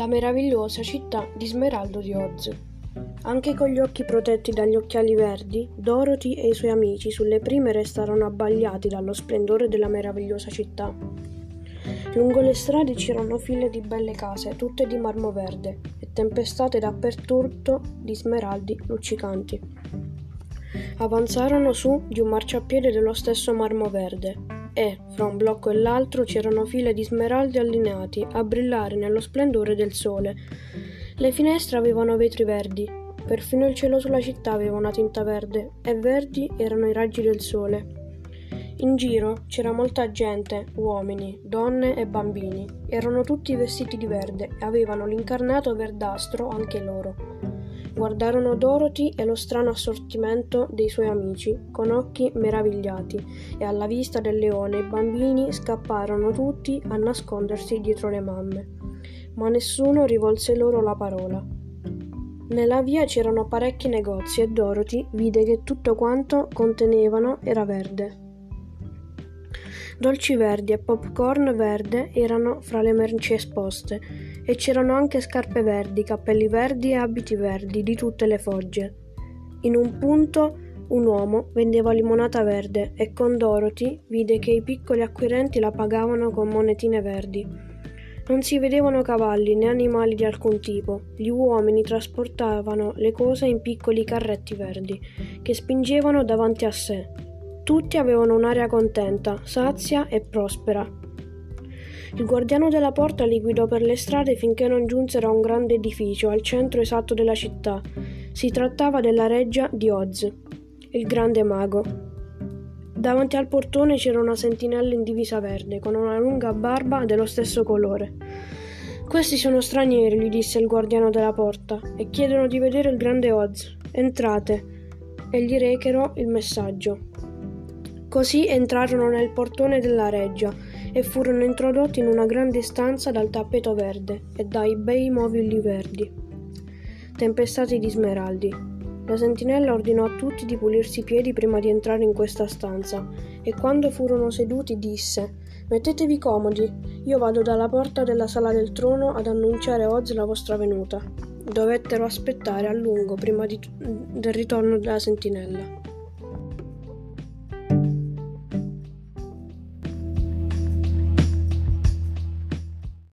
La meravigliosa città di Smeraldo di Oz. Anche con gli occhi protetti dagli occhiali verdi, Dorothy e i suoi amici sulle prime restarono abbagliati dallo splendore della meravigliosa città. Lungo le strade c'erano file di belle case, tutte di marmo verde, e tempestate dappertutto di smeraldi luccicanti. Avanzarono su di un marciapiede dello stesso marmo verde e, fra un blocco e l'altro, c'erano file di smeraldi allineati a brillare nello splendore del sole. Le finestre avevano vetri verdi, perfino il cielo sulla città aveva una tinta verde, e verdi erano i raggi del sole. In giro c'era molta gente, uomini, donne e bambini. Erano tutti vestiti di verde e avevano l'incarnato verdastro anche loro. Guardarono Dorothy e lo strano assortimento dei suoi amici, con occhi meravigliati, e alla vista del leone i bambini scapparono tutti a nascondersi dietro le mamme. Ma nessuno rivolse loro la parola. Nella via c'erano parecchi negozi e Dorothy vide che tutto quanto contenevano era verde. Dolci verdi e popcorn verde erano fra le merci esposte, e c'erano anche scarpe verdi, cappelli verdi e abiti verdi di tutte le fogge. In un punto un uomo vendeva limonata verde e con Dorothy vide che i piccoli acquirenti la pagavano con monetine verdi. Non si vedevano cavalli né animali di alcun tipo. Gli uomini trasportavano le cose in piccoli carretti verdi che spingevano davanti a sé. Tutti avevano un'aria contenta, sazia e prospera. Il guardiano della porta li guidò per le strade finché non giunsero a un grande edificio al centro esatto della città. Si trattava della reggia di Oz, il grande mago. Davanti al portone c'era una sentinella in divisa verde, con una lunga barba dello stesso colore. «Questi sono stranieri», gli disse il guardiano della porta, «e chiedono di vedere il grande Oz. Entrate», e gli recero il messaggio. Così entrarono nel portone della reggia e furono introdotti in una grande stanza dal tappeto verde e dai bei mobili verdi, tempestati di smeraldi. La sentinella ordinò a tutti di pulirsi i piedi prima di entrare in questa stanza e quando furono seduti disse: «Mettetevi comodi, io vado dalla porta della sala del trono ad annunciare a Oz la vostra venuta». Dovettero aspettare a lungo prima del ritorno della sentinella.